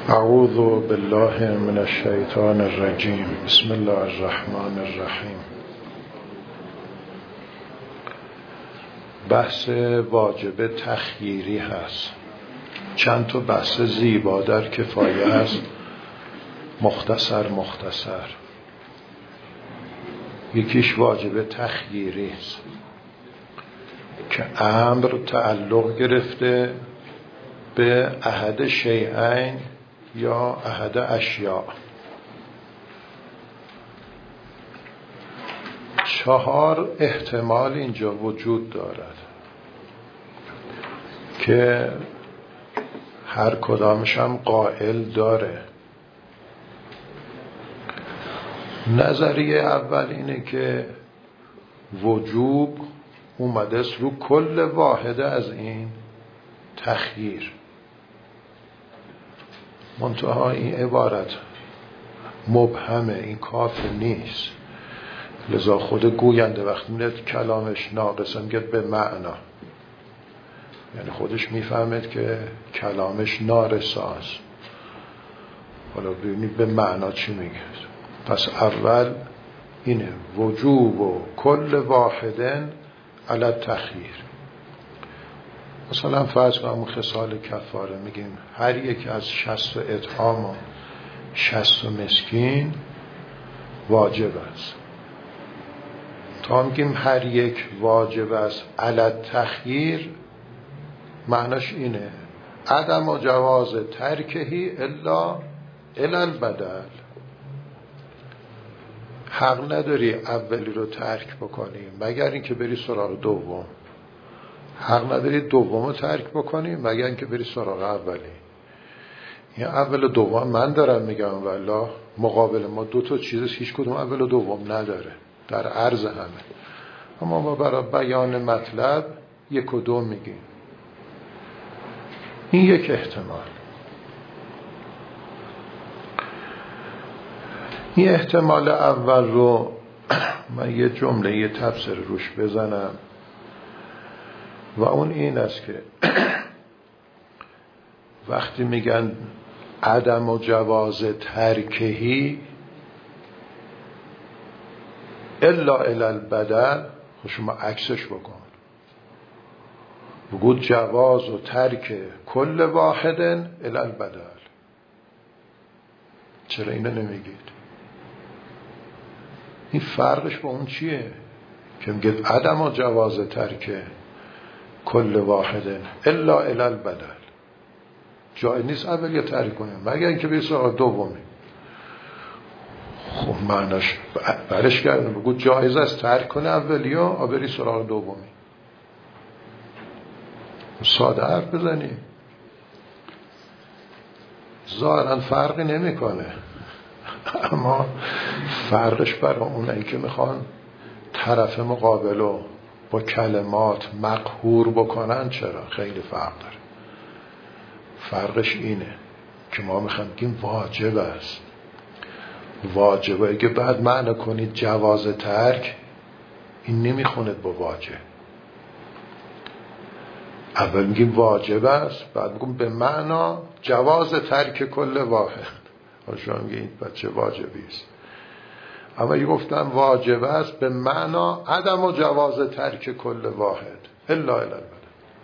اعوذ بالله من الشیطان الرجیم. بسم الله الرحمن الرحیم. بحث واجب تخییری هست. چند تا بحث زیبا در کفایه هست، مختصر. یکیش واجب تخییری است که امر تعلق گرفته به احد شیئین یا احد اشیاء. 4 احتمال اینجا وجود دارد که هر کدامش هم قائل داره. نظریه اول اینه که وجوب اومده است رو کل واحده از این تخییر. منتها این عبارت مبهمه، این کافی نیست. لذا خود گوینده وقتی میاد کلامش ناقصه میگه به معنا، یعنی خودش میفهمد که کلامش نارساست. حالا ببینید به معنا چی میگه. پس اول اینه وجوب و کل واحدن علی التخییر. مثلا فرض کنم خصال کفاره میگیم هر یک از 60 اطعام و 60 مسکین واجب است. تا میگیم هر یک واجب است علی التخییر، معناش اینه عدم و جواز ترکهی الا الی البدل. حق نداری اولی رو ترک بکنی مگر اینکه بری سراغ دوم. حق نداری دوم رو ترک بکنی مگر اینکه بری سراغ اولی. این اول و دوم من دارم میگم، والله مقابل ما 2 تا چیز هیچ کدوم اول و دوم نداره در عرض همه، اما ما برای بیان مطلب 1 و 2 میگیم. این یک احتمال. این احتمال اول رو من یه جمله یه تفسیر روش بزنم و اون این است که وقتی میگن عدم و جواز ترکهی الا الی البدل، شما عکسش بکن، بگو جواز و ترک کل واحدن الی البدل. چرا اینو نمیگید؟ این فرقش با اون چیه که میگه عدم و جواز ترک کل واحدن الا الی البدل؟ جای نیست اول یا ترک کنیم مگر اینکه به سراغ دومی. خب معناش برش کردن بگو جایز است ترک کنه اولی و بری سراغ دومی. ساده حرف بزنی ظاهرا فرقی نمیکنه، اما فرقش برای اونایی که میخوان طرف مقابل رو با کلمات مقهور بکنن چرا خیلی فرق داره. فرقش اینه که ما میخوام بگیم واجب است. واجبه اگه بعد معنی کنید جواز ترک، این نمیخوند با واجب. اول میگیم واجب است، بعد میگیم به معنا جواز ترک کل واحد. شما میگه این بچه واجبی است، اما یه گفتم واجب است به معنا عدم و جواز ترک کل واحد الا الی البدل.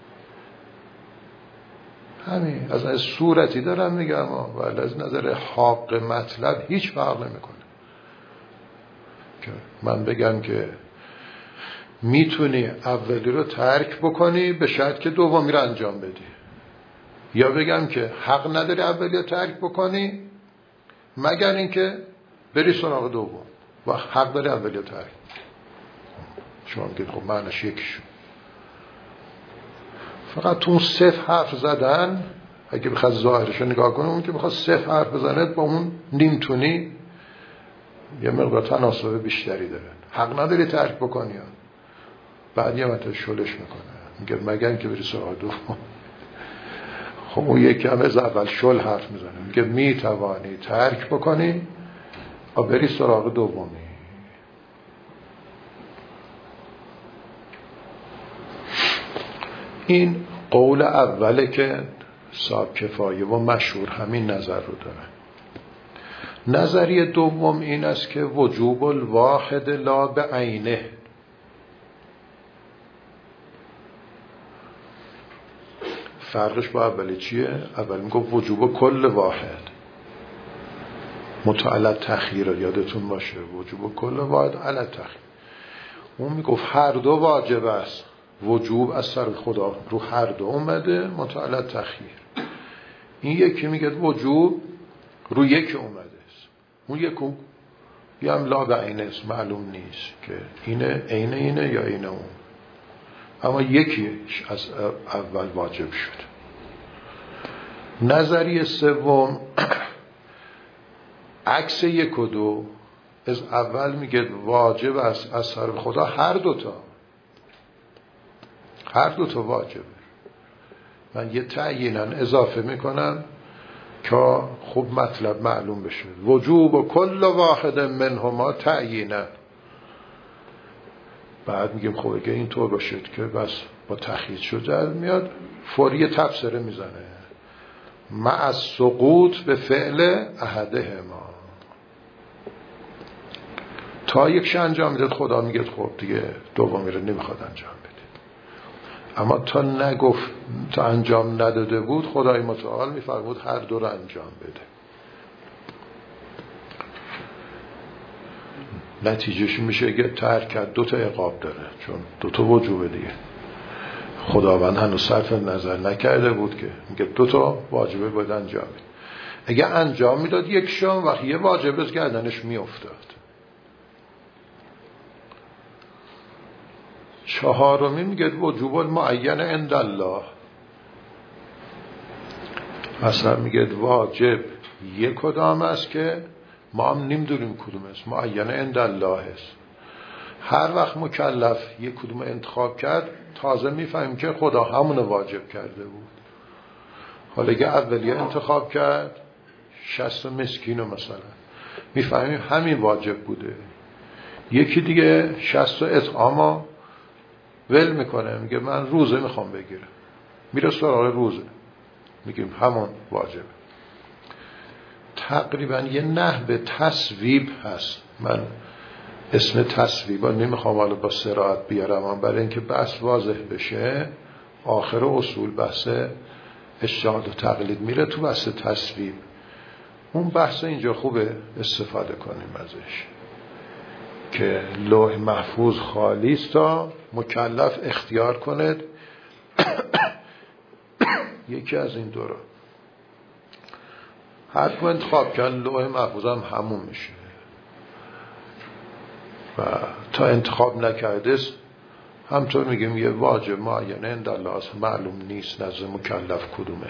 همین از نظر صورتی دارم میگم، ولی از نظر حق مطلب هیچ فرق نمیکنه. که من بگم که میتونی اولی رو ترک بکنی به شرط که دومی رو انجام بدی، یا بگم که حق نداری اولی رو ترک بکنی مگر اینکه بری سراغ دوم و حق داری اولی رو ترک. شما میگید خب معنیش یکیشون. فقط تو اون 0 حرف زدن، اگه بخواد ظاهرش رو نگاه کنه، اون که بخواد 0 حرف بزنه با اون نیمتونی یه مقدار تناسب بیشتری داره. حق نداری ترک بکنی، بعد یه مطلب شلش میکنه میگه مگر اینکه بری سراغ دوم. خب اون یکی هم از اول شل حرف میزنه میگه میتوانی ترک بکنی و بری سراغ دومی. این قول اوله که صاحب کفایه و مشهور همین نظر رو دارن. نظریه دوم این است که وجوب الواحد لا به عینه. فرقش با اولی چیه؟ اول میگه وجوب کل واحد متعلق تخییر، یادتون باشه وجوب کل واحد علی تخییر. اون میگفت هر دو واجب است، وجوب از سر خدا رو هر دو اومده متعلق تخییر. این یکی میگه وجوب رو یک اومده است، اون یکی یه هم لا به عینه است، معلوم نیست که اینه عین اینه یا عین اون، اما یکیش از اول واجب شد. نظریه سوم عکس یک و دو، از اول میگه واجب است از سر خدا هر دوتا واجبه. من یه تعیینا اضافه میکنم که خوب مطلب معلوم بشه. وجوب و کل واحد منهما تعیینا. بعد میگیم خب اگه اینطور باشد که بس با تخییل شده میاد فوری تفسیره میزنه مع السقوط به فعل احدهما. تا یکش انجام میداد خدا میگه خب دیگه دومی رو نمیخواد انجام بده. اما تا انجام نداده بود خدای متعال میفرمود هر دو رو انجام بده. نتیجهش میشه که ترک کرد دو تا عقاب داره، چون دو تا وجوبه دیگه. خداوند هنوز صرف نظر نکرده بود که میگه دو تا واجبه باید انجام بده. اگه انجام میداد یکشون وقت یه واجب از گردنش میافتاد. چهارمی میگه وجوب المعین عند الله. اصلا میگه واجب یک کدام است که ما هم نمیدونیم کدوم است، معین عند الله است. هر وقت مکلف یک کدوم انتخاب کرد تازه میفهمیم که خدا همون واجب کرده بود. حالا اگه اولیه انتخاب کرد 60 مسکین مثلا میفهمیم همین واجب بوده. یکی دیگه 60 اطعام ول میکنه، میگه من روزه میخوام بگیرم، میره سراغ روزه، میگیم همون واجبه. تقریبا یه نحو تصویب هست. من اسم تصویبا نمیخوام حالا با صراحت بیارم، برای اینکه بحث واضح بشه آخر اصول بحث اجتهاد و تقلید میره تو بحث تصویب. اون بحث اینجا خوبه استفاده کنیم ازش که لوح محفوظ خالی است تا مکلف اختیار کند یکی از این دو را. هر کو انتخاب کرد لوح محفوظ هم همون میشه و تا انتخاب نکرده همطور میگیم یه واجب معینه عند الله است، معلوم نیست نزد مکلف کدومه.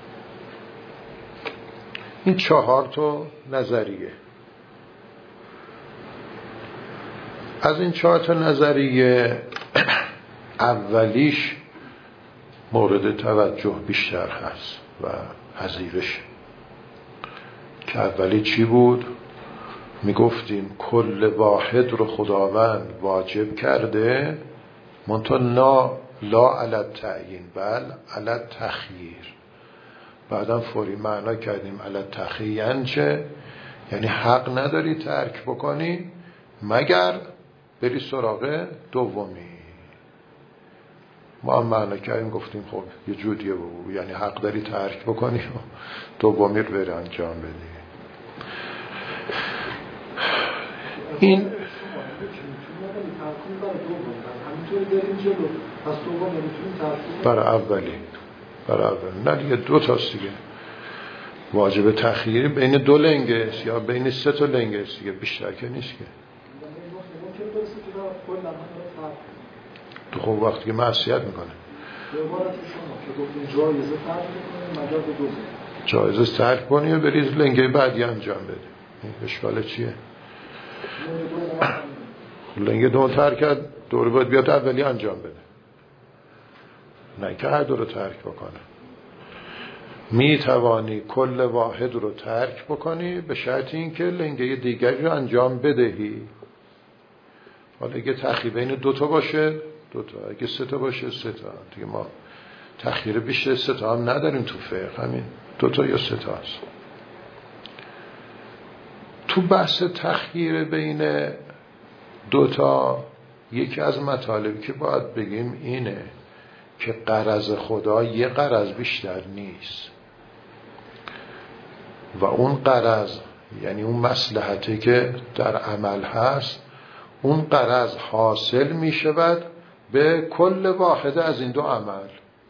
این 4 تا نظریه. از این 4 تا نظریه اولیش مورد توجه بیشتر هست و پذیرش. که اولی چی بود؟ میگفتیم کل واحد رو خداوند واجب کرده، منتها لا علی التعیین بل علی التخییر. بعدم فوری معنا کردیم علی التخییر یعنی چه؟ یعنی حق نداری ترک بکنی مگر بری سراغ دومی. ما هم معنا کردیم گفتیم خب یه جوریه بگو، یعنی حق داری ترک بکنی و دومی رو بری انجام بدی. این برای اولی نه دیگه 2 تاست دیگه. واجب تخییری بین 2 لنگ است یا بین 3 تا لنگ است دیگه، بیشتر که نیست که. تو خب وقتی که معصیت میکنه جایزه ترک کنی و بریز لنگه بعدی انجام بده. اشکال چیه؟ لنگه 2 ترک کرد دوری باید بیاد اولی انجام بده، نه که هر 2 رو ترک بکنه. می توانی کل واحد رو ترک بکنی به شرط اینکه لنگه دیگری رو انجام بدهی. حالا اگه تخییر بین 2 تا باشه 2 تا، اگه 3 تا باشه 3 تا. دیگه ما تخییر بیشتر 3 تا هم نداریم تو فقه، همین 2 تا یا 3 تا هست. تو بحث تخییر بین 2 تا یکی از مطالبی که باید بگیم اینه که غرض خدا یه غرض بیشتر نیست و اون غرض یعنی اون مصلحتی که در عمل هست، اون غرض حاصل می شود به کل واحد از این 2 عمل.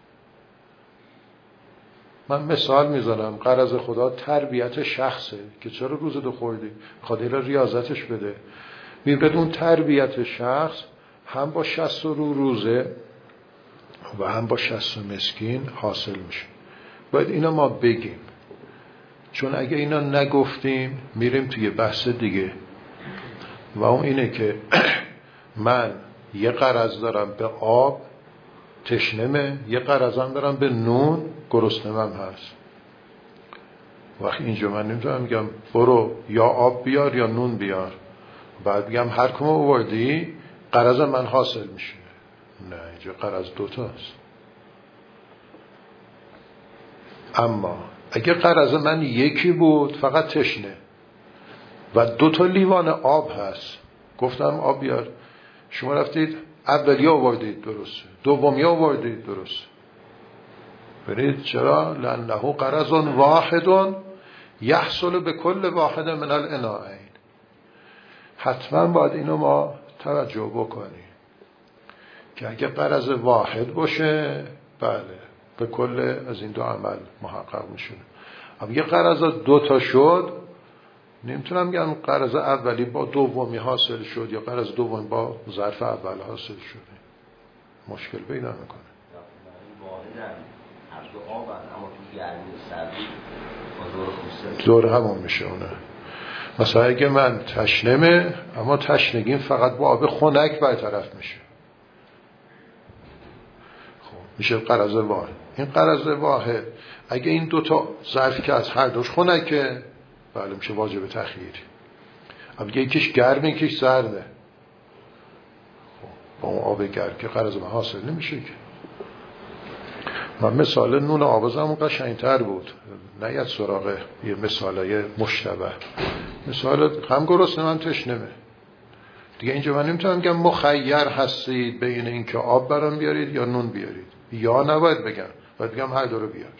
من مثال میزنم، غرض خدا تربیت شخصه که چرا روزه دو خوردی؟ خدا ریاضتش بده. بدون تربیت شخص هم با 60 روزه و هم با 60 مسکین حاصل میشه. باید اینا ما بگیم، چون اگه اینا نگفتیم میریم توی بحث دیگه و اون اینه که من یه غرض دارم به آب تشنمه، یه غرضم دارم به نون گرسنمم هست. وقتی اینجا من نمیتونم میگم برو یا آب بیار یا نون بیار، بعد میگم هر کم آوردی غرض من حاصل میشه. نه، اینجا غرض 2 تاست. اما اگه غرض من یکی بود فقط تشنه و 2 تا لیوان آب هست، گفتم آب بیار، شما رفتید اولی آوردید درسته، دومی آوردید درسته، برید چرا؟ لأنه غرض واحد یحصل به کل واحد من الاناءین. حتما باید اینو ما توجه بکنیم که اگه غرض واحد باشه بله به کل از این 2 عمل محقق میشه. اما یه غرض 2 تا شد، نمیتونم بگم غرض اولی با دومی حاصل شد یا غرض دومی با ظرف اول حاصل شده، مشکل پیدا میکنه. دور همون میشه اونه. مثلا اگه من تشنمه اما تشنگیم فقط با آب خنک برطرف میشه، خب میشه غرض واحد. این غرض واحد اگه این 2 تا ظرفی که از هر دوش خنکه بله میشه واجب تخییر. اما یکیش گرمه یکیش سرده، با اون آب گرم که غرض من حاصل نمیشه که. من مثال نون آبازم قشنگتر بود، نه یاد سراغ یه مثالای مشتبه. مثال هم گرسنه هم تشنمه دیگه. اینجا من نمیتونم بگم مخیر هستید بین این که آب برام بیارید یا نون بیارید، یا نباید بگم، باید بگم هر 2 رو بیار.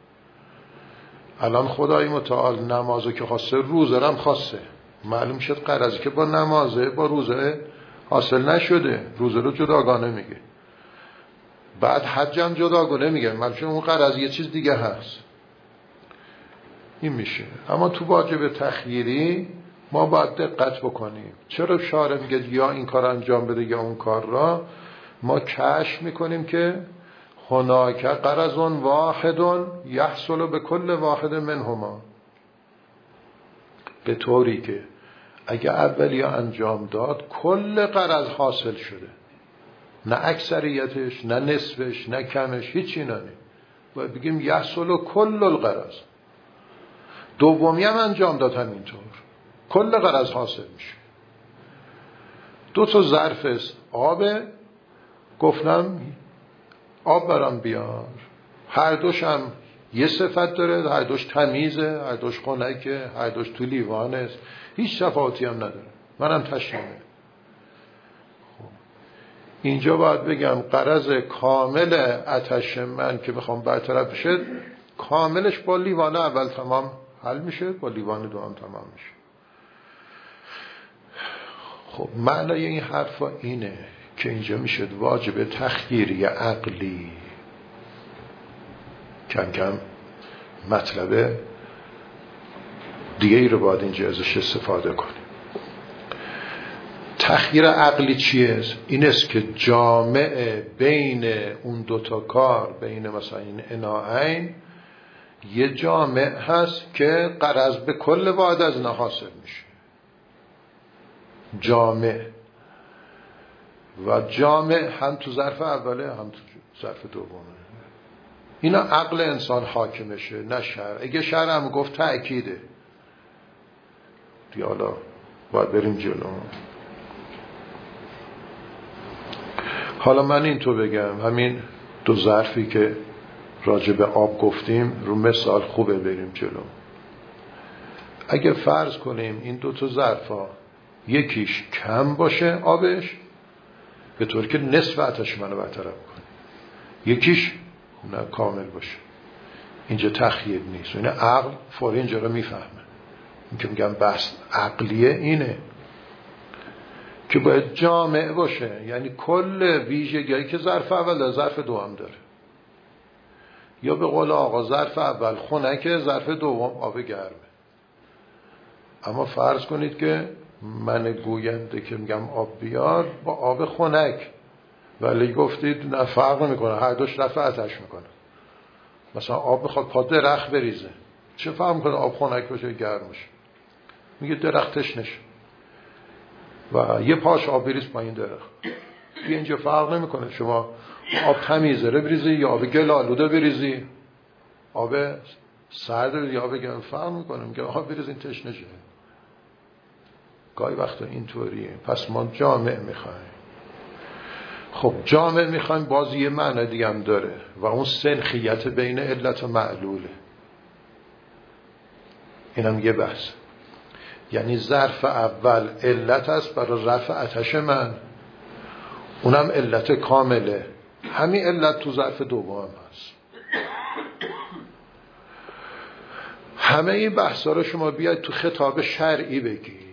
الان خدای متعال نمازو که خواسته روزه رم خواسته، معلوم شد غرضی که با نمازه با روزه حاصل نشده، روزه رو جداگانه میگه، بعد حجم جداگانه میگه، معلوم شد اون غرض یه چیز دیگه هست. این میشه. اما تو واجب تخییری ما باید دقت بکنیم. چرا شارع میگه یا این کار انجام بده یا اون کار را؟ ما کشف میکنیم که هناک غرض واحد یحصل به کل واحد منهما، به طوری که اگه اولی انجام داد کل غرض حاصل شده، نه اکثریتش نه نصفش نه کمش، هیچی نه. باید بگیم یحصل کل الغرض. دومی هم انجام داد همینطور، کل غرض حاصل میشه. 2 تا ظرف است آبه، گفتم آب برام بیار، هر دوش هم یه صفت داره، هر دوش تمیزه، هر دوش خنکه، هر دوش تو لیوان است، هیچ تفاوتی هم نداره، منم تشنمه. خب اینجا باید بگم غرض کامل آتش من که بخوام برطرف بشه کاملش با لیوان اول تمام حل میشه، با لیوان دوم تمام میشه. خب معنای این حرفا اینه که اینجا میشد واجب تخییری عقلی. کم کم مطلب دیگه ای رو باید اینجا ازش استفاده کنیم. تخییر عقلی چیه؟ این است که جامع بین اون 2 تا کار، بین مثلا این اناعین یه جامع هست که غرض به کل واحد از اینا حاصل میشه. جامع و جامع هم تو ظرف اوله هم تو ظرف دومه. اینا عقل انسان حاکمشه نه شرع. اگه شرع هم گفت تأکیده دیگه، حالا باید بریم جلو. حالا من این تو بگم، همین 2 ظرفی که راجع به آب گفتیم، رو مثال خوبه بریم جلو. اگه فرض کنیم این دو تا ظرفا یکیش کم باشه آبش، به طور که نصف آتش منو برطرف کنه، یکیش نه کامل باشه، اینجا تخییر نیست. این عقل فوری اینجا رو میفهمه. این که میگم بحث عقلیه اینه که باید جامع باشه، یعنی کل ویژگی‌هایی که ظرف اول داره ظرف دوم داره. یا به قول آقا ظرف اول خنکه، ظرف دوم آب گرمه. اما فرض کنید که من گوینده که میگم آب بیار با آب خنک، ولی گفتید نه فرق نمیکنه، هر دوش رفع آتش میکنه. مثلا آب میخواد پا درخت بریزه، چه فرق میکنه آب خنک باشه گرم باشه؟ میگه درختش نشه و یه پاش آب بریز پایین درخت، دیگه اینجا فرق نمیکنه شما آب تمیزه رو بریزی یا آب گل آلوده بریزی، آب سرد یا آب گرم، فرق میکنه. میگه آب بریزین تش نشه. گاهی وقتا اینطوریه. پس ما جامع میخوایم. خب جامع میخوایم، باز یه معنی دیگه هم داره و اون سنخیت بین علت و معلوله. اینم یه بحث. یعنی ظرف اول علت است برای رفع آتش من، اونم علت کامله. همین علت تو ظرف دوم هست. همه این بحثا رو شما بیاید تو خطاب شرعی بگید.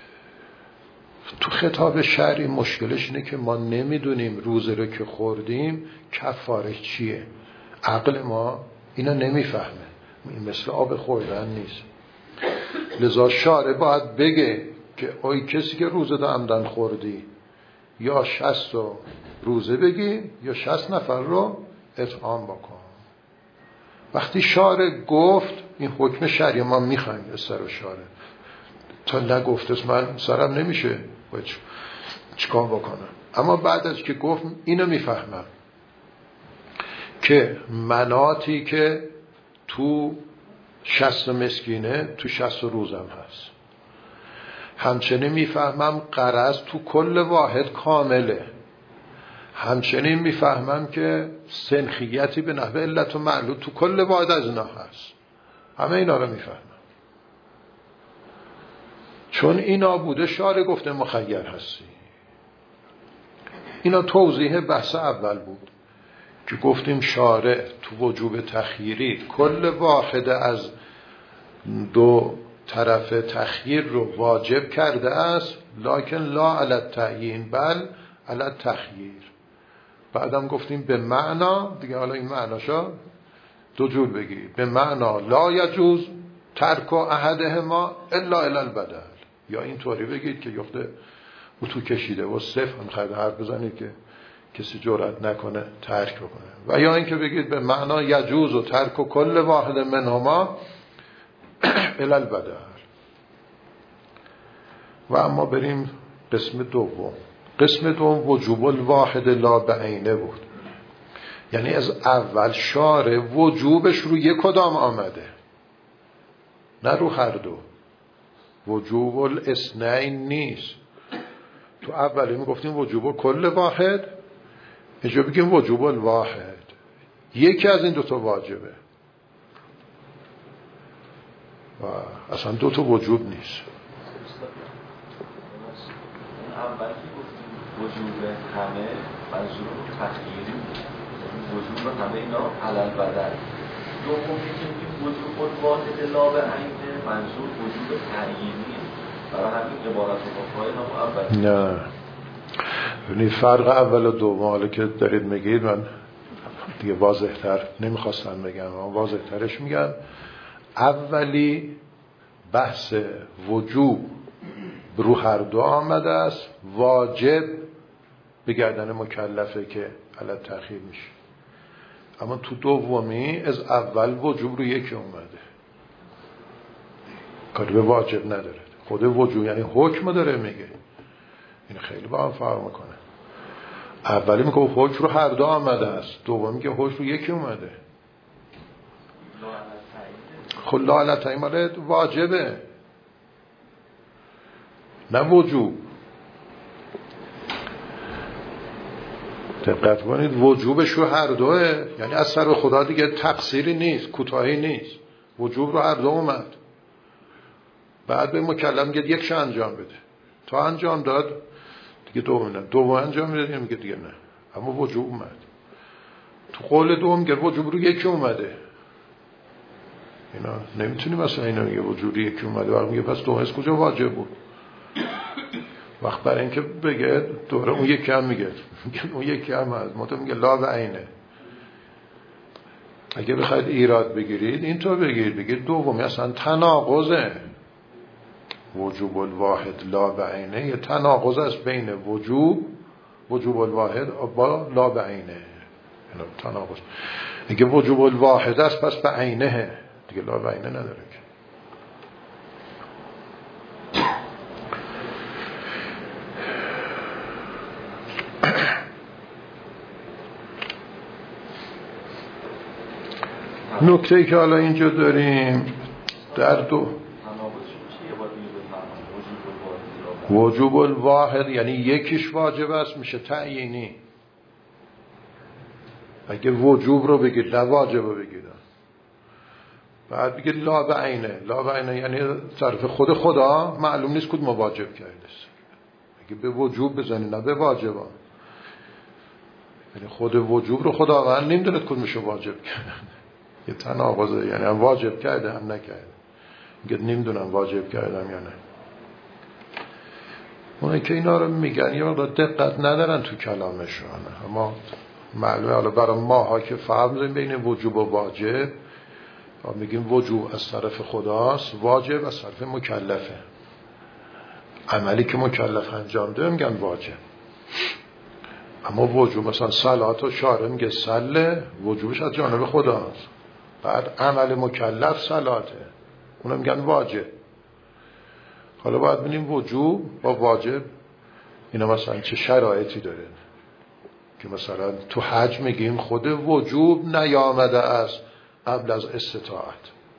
تو خطاب شرعی مشکلش اینه که ما نمیدونیم روزه رو که خوردیم کفارش چیه. عقل ما اینا نمیفهمه. این مثل آب خوردن نیست. لذا شارع باید بگه که ای کسی که روزه دا عمدن خوردی، یا 60 روزه بگی یا 60 نفر رو اطعام بکن. وقتی شارع گفت این حکم شرعی ما میخوایم به سر شارع، تا نگفت من سرم نمیشه باید چیکار بکنم. اما بعد از که گفت اینو میفهمم که مناطی که تو 60 مسکینه تو 60 روزم هست. همچنین میفهمم غرض تو کل واحد کامله. همچنین میفهمم که سنخیتی به نحو علت و معلول تو کل واحد از اینا هست. همه اینا رو میفهمم. چون اینا بوده شارع گفته مخیر هستی. اینا توضیح بحث اول بود که گفتیم شارع تو وجوب تخییری کل واحد از دو طرف تخییر رو واجب کرده است، لکن لا علی التعیین بل علی التخییر. بعدم گفتیم به معنا دیگه، حالا این معناشا دو جور بگیرید. به معنا لا یجوز ترک احدهما الا الی البدل، یا این طوری بگید که یخته اتو کشیده و صفر هم خیلی حرف بزنید که کسی جرأت نکنه ترک بکنه، و یا این که بگید به معنا یجوز و ترک و کل واحد منهما الی البدل. و اما بریم قسم دوم. قسم دوم وجوب الواحد لا بعینه بود. یعنی از اول شارع وجوبش رو یک کدام آمده، نه رو هر دو. وجوب الاثنین نیست. تو اولی میگفتیم وجوب کل واحد، اینجا بگیم وجوب الواحد. یکی از این دوتا واجبه و اصلا دوتا وجوب نیست. اول که گفتیم وجوب همه منظور تخییری، وجوب همه اینا علل بدل. دومی که میگیم وجوب الواحد لا بعینه منظور وجوب تعیینی، برای همین عبارت و پای هم اولی. نه یعنی فرق اول و دوم حالا که دارید میگید من دیگه واضح‌تر نمیخواستم بگم اما واضح‌ترش میگم. اولی بحث وجوب رو هر دو آمده است، واجب به گردن مکلفه که علی تأخیر میشه. اما تو دومی از اول وجوب رو یکی اومده، کاری به واجب نداره. خود وجوب یعنی حکم داره میگه، این خیلی با هم فرق میکنه. اولی میگه حکم رو هر دو آمده است، دومی میگه حکم رو یکی اومده. خب لا علی التعیین واجبه نه وجوب. دقت کنید وجوبش رو هر دوه، یعنی از سر خدا دیگه تقصیری نیست، کوتاهی نیست، وجوب رو هر دو اومد. بعد به مکلف میگه یکشو انجام بده، تا انجام داد دیگه دوم انجام میده، میگه دیگه نه، اما وجوب اومد. تو قول دوم میگه وجوب رو یکی اومده. اینا نمیتونی مثلا اینا میگه وجوب رو یکی اومده وقت میگه پس دوم از کجا واجب بود؟ وقت برای اینکه بگه دوره اون یکی هم میگه اون یکی هم هست، ما تو میگه لا و عینه. اگه بخواید ایراد بگیرید اینطور بگیرید، بگید دومی اصلا تناقضه، وجوب الواحد لا و عینه یه تناقض است بین وجوب الواحد با لا و عینه. تناقض اگه وجوب الواحد است پس به عینه دیگه لا و عینه نداره که. نکته‌ای که حالا اینجا داریم در وجوب الواحد یعنی یکیش واجب است میشه تعیینی. اگه وجوب رو بگید نه واجب رو بگید، بعد بگید لا به عینه. لا به عینه یعنی طرف خود خدا معلوم نیست کدوم واجب کرده است. اگه به وجوب بزنی نه به واجب، یعنی خود وجوب رو خداوند نمیدونه کدومش رو واجب کرده. یه تناقضه، یعنی هم واجب کرده هم نکرده. میگه نمیدونم واجب کردم یا نه. اونایی که اینا رو میگن یه مقدار دقت ندارن تو کلامشون، اما معلومه حالا برای ماها که فهم زنیم بین وجوب و واجب، میگیم وجوب از طرف خداست، واجب از طرف مکلفه. عملی که مکلف انجام ده میگن واجب. اما وجوب مثلا صلات و شارع میگه صله، وجوبش از جانب خداست. بعد عمل مکلف صلاته، اونا میگن واجب. حالا باید ببینیم وجوب با واجب اینا مثلا چه شرایطی داره، که مثلا تو حج میگیم خود وجوب نیامده است قبل از استطاعت،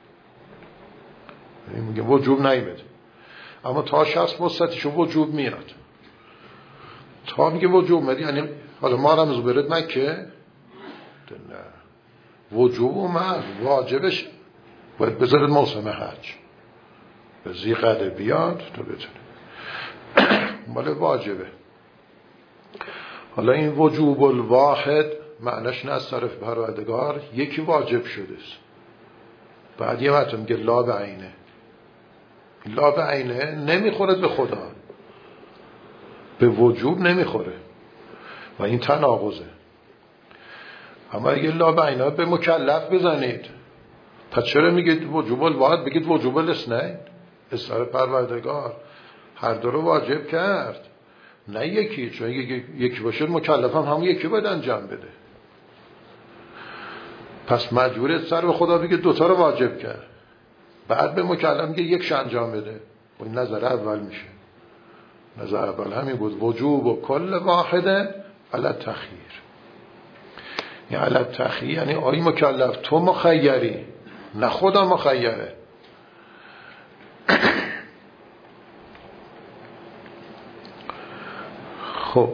میگیم وجوب نیامده، اما تا شخص مستطیعشو وجوب میاد. تا میگه وجوب میاد یعنی حالا ما رمز برد مکه نه، وجوب اومد، واجبش باید بذارد موسم حج به ذی‌قعده بیاد تو بتونه مال واجبه. حالا این وجوب الواحد معنیش نه از طرف پروردگار یکی واجب شده است. بعد یه وقت میگه لا به عینه. لا به عینه نمیخوره به خدا، به وجوب نمیخوره و این تناقضه. اما اگه لا به عینه به مکلف بزنید، پس چرا میگید وجوب الواحد؟ بگید وجوب الاثنین، از طرف پروردگار هر دو رو واجب کرد، نه یکی. چون یکی باشه مکلف هم یکی باید انجام بده، پس مجبوره سر به خدا بگه دوتا رو واجب کرد، بعد به مکلف میگه یکش انجام بده. و این نظر اول میشه. نظر اول همین بود، وجوب و کل واحده علی التخییر. یعنی علی التخییر یعنی آی مکلف تو مخیری، نه خدا مخیره. خب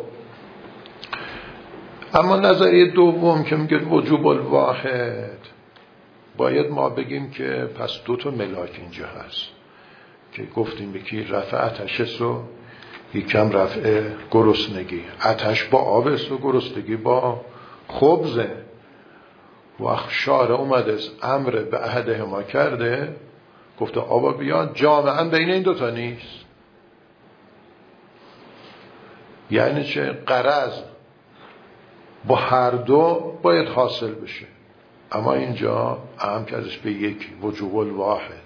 اما نظریه دوم که میگه وجوب الواحد، باید ما بگیم که پس دو تا ملاک اینجا هست که گفتیم یکی رفع آتش و یکم رفع گرسنگی. آتش با آب است و گرسنگی با خبزه. وقت شارع اومده است امر به عهده ما کرده، گفته آبا بیان، جامعا بین این دوتا نیست. یعنی چه؟ غرض با هر دو باید حاصل بشه، اما اینجا اهم که ازش به یکی، وجوب الواحد.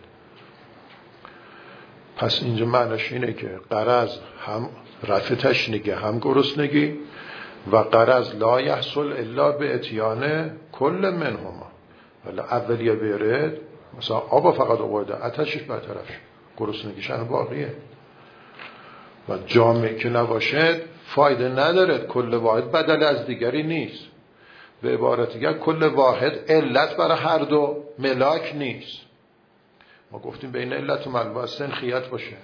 پس اینجا معنیش اینه که غرض هم رفع تشنگی هم گرسنگی، و غرض لا یحصل الا به اتیان کل منهما. ولی اولیه بیارد مثلا آب فقط آورده، آتشش برطرف شد، گرسنگیش هم باقیه. و جامعه که نباشد فایده ندارد. کل واحد بدل از دیگری نیست. به عبارت دیگر کل واحد علت برای هر دو ملاک نیست. ما گفتیم بین علت و ملباس سنخیت باشه.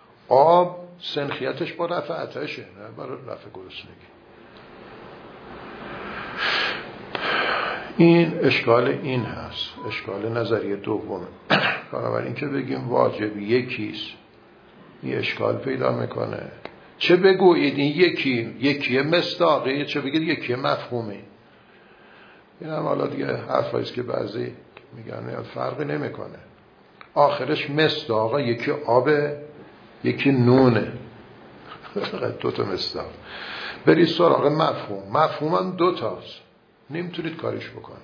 آب سنخیتش با رفع آتشه، نه برای رفع گرسنگی. این اشکال این هست، اشکال نظریه دوم. بنابراین که بگیم واجب یکیست، این اشکال پیدا میکنه. چه بگویید این یکی مصداقی، چه بگید یکی مفهومی. این هم حالا دیگه حرفاییست که بعضی میگن فرقی نمیکنه. آخرش مصداقه، یکی آبه یکی نونه، دوتا مصداق. برید سراغ مفهوم هم دوتاست، نمیتونید کارش بکنه.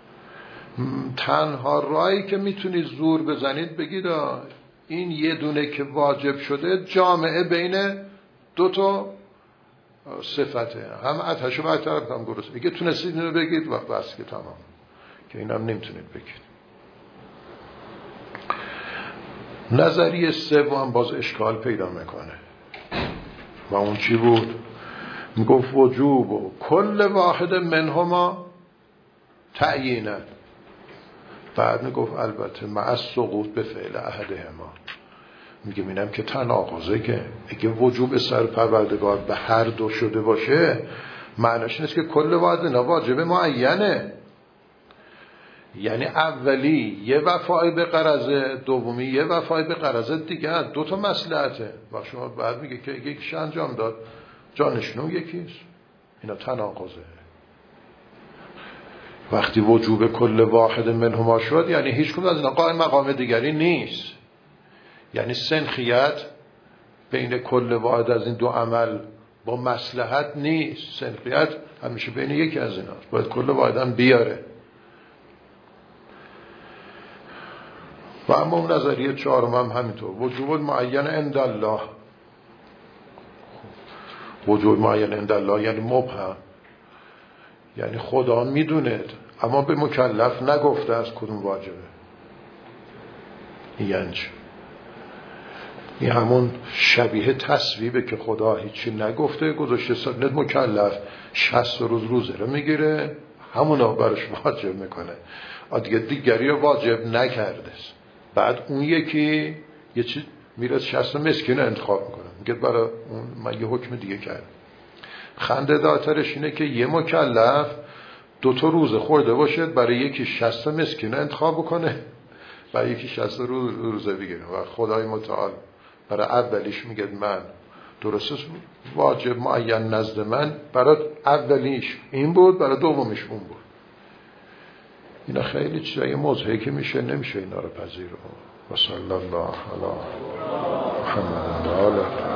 تنها راهی که میتونید زور بزنید بگید این یه دونه که واجب شده جامعه بین دوتا صفته، هم آتش و برطرف هم گرسنگی. اگه تونستید اینو بگید وقت بس که تمام، که اینم نمیتونید بگید. نظریه سوم باز اشکال پیدا میکنه و اون چی بود؟ میگفت وجوب و کل واحد منهما تعیینه. بعد میگفت البته مع السقوط به فعل احدهما. میگه اینم که تناقضه، که اگه وجوب سر پروردگار به هر دو شده باشه معنیش نیست که کل واحد واجب معینه. یعنی اولی یه وفای به غرض، دومی یه وفای به غرض دیگه، دو تا مصلحته. و شما بعد میگه که یکیش انجام داد جانشنو یکیست، اینا تناقضه. وقتی وجوب کل واحد منهما شد یعنی هیچ کدوم از اینا قائم مقام دیگری نیست. یعنی سنخیت بین کل واحد از این دو عمل با مصلحت نیست. سنخیت همیشه بین یکی از ایناست، باید کل واحد هم بیاره. و اما اون نظریه چهارم هم همینطور، وجوب معین عند الله. وجوب معین عند الله یعنی مبهم، یعنی خدا میدونه اما به مکلف نگفته از کدوم واجبه. یعنی این همون شبیه تصویبه که خدا هیچی نگفته، گذاشته سنت مکلف 60 روز روزه رو میگیره، همونا برش واجب میکنه، دیگه دیگری رو واجب نکرده. بعد اون یکی یه چیز میره 60 مسکین انتخاب میکنه، میگه برای اون من یه حکم دیگه کردم. خنده دارترش اینه که یه مکلف 2 روزه خورده باشه، برای یکی 60 مسکین انتخاب بکنه، برای یکی 60 روزه بگیره. و خدای متعال برای اولیش میگه من درسته واجب معین نزد من، برای اولیش این بود، برای دومیش اون بود. اینا خیلی چیزای مضحکی که میشه، نمیشه اینا رو پذیرفت. و صلی الله علی محمد و آله